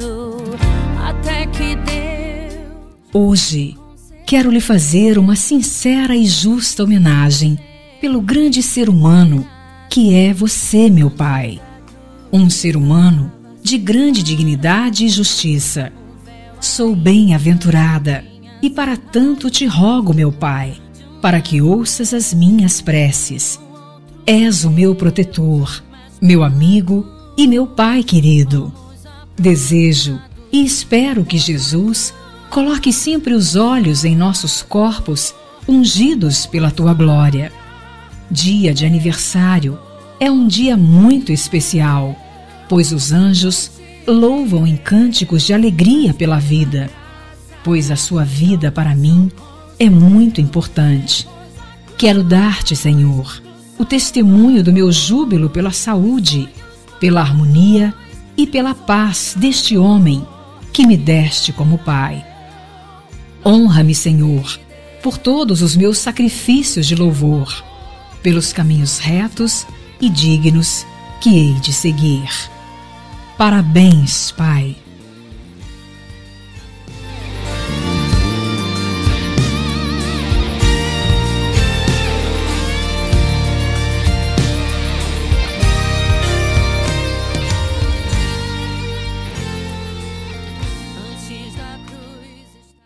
até que Deus... Hoje, quero lhe fazer uma sincera e justa homenagem pelo grande ser humano que é você, meu Pai. Um ser humano de grande dignidade e justiça. Sou bem-aventurada e para tanto te rogo, meu Pai, para que ouças as minhas preces. És o meu protetor, meu amigo e meu Pai querido. Desejo e espero que Jesus coloque sempre os olhos em nossos corpos ungidos pela tua glória. Dia de aniversário é um dia muito especial, pois os anjos louvam em cânticos de alegria pela vida, pois a sua vida para mim é muito importante. Quero dar-te, Senhor, o testemunho do meu júbilo pela saúde, pela harmonia e pela paz deste homem que me deste como Pai. Honra-me, Senhor, por todos os meus sacrifícios de louvor, pelos caminhos retos e dignos que hei de seguir. Parabéns, Pai.